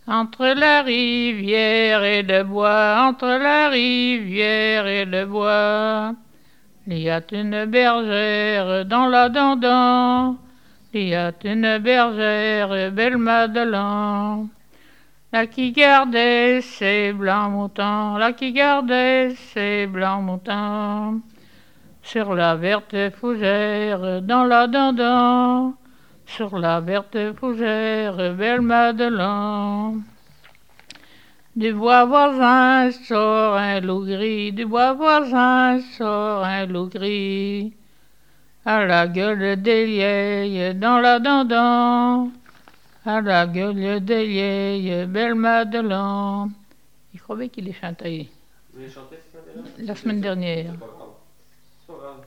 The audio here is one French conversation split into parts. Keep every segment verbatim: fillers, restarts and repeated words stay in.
Entre la rivière et le bois, entre la rivière et le bois, il y a une bergère dans la Dandan, il y a une bergère, belle Madeleine, là qui gardait ses blancs moutons, là qui gardait ses blancs moutons, sur la verte fougère dans la Dandan, sur la verte fougère, belle Madeleine. Du bois voisin sort un loup gris, du bois voisin sort un loup gris, à la gueule des vieilles dans la Dandan, à la gueule des vieilles, belle Madeleine. Il croyait qu'il est chanté. Vous l'avez chanté cette La semaine dernière. C'est pas grave.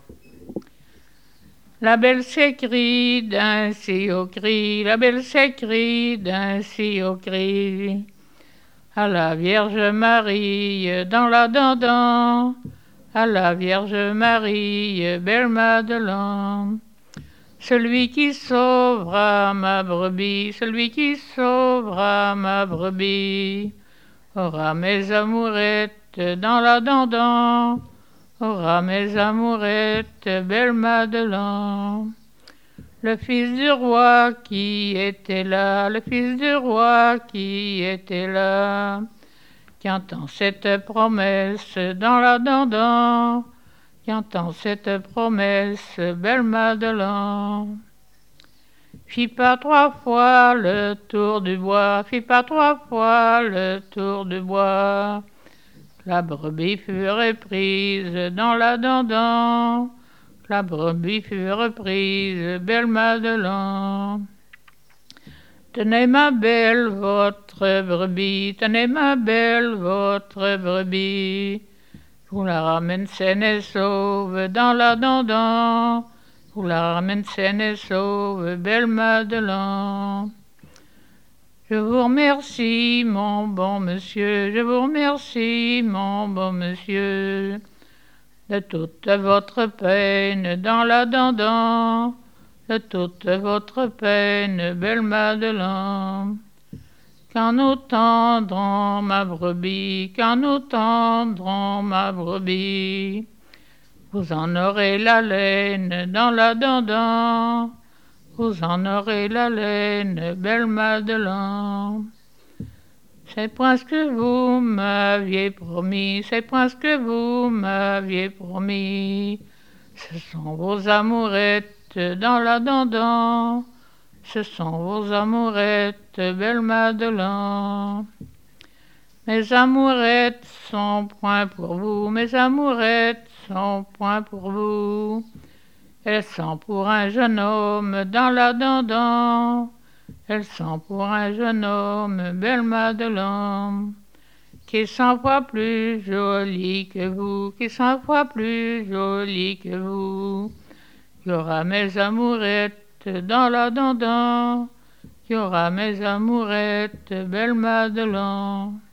La belle s'écrie d'un si haut cri, la belle s'écrie d'un si haut cri, à la Vierge Marie dans la Dandan, à la Vierge Marie, belle Madeleine. Celui qui sauvera ma brebis, celui qui sauvera ma brebis, aura mes amourettes dans la Dandan, aura mes amourettes, belle Madeleine. Le fils du roi qui était là, le fils du roi qui était là, qui entend cette promesse dans la Dandan, qui entend cette promesse, belle Madeleine. Fis pas trois fois le tour du bois, fis pas trois fois le tour du bois, la brebis fut reprise dans la Dandan, la brebis fut reprise, belle Madeleine. Tenez ma belle votre brebis, tenez ma belle votre brebis, vous la ramène saine et sauve dans la Dandan, vous la ramène saine et sauve, belle Madeleine. Je vous remercie, mon bon monsieur, je vous remercie, mon bon monsieur, de toute votre peine dans la Dandan, de toute votre peine, belle Madeleine. Quand nous tendrons ma brebis, quand nous tendrons ma brebis, vous en aurez la laine dans la Dandan, vous en aurez la laine, belle Madeleine. C'est point ce que vous m'aviez promis, c'est point ce que vous m'aviez promis, ce sont vos amourettes dans la Dandan, ce sont vos amourettes, belle Madeleine. Mes amourettes sont point pour vous, mes amourettes sont point pour vous, elles sont pour un jeune homme dans la Dandan, elles sont pour un jeune homme, belle Madeleine, qui est cent fois plus joli que vous, qui est cent fois plus joli que vous. Il y aura mes amourettes dans la Dandan, il y aura mes amourettes, belle Madeleine.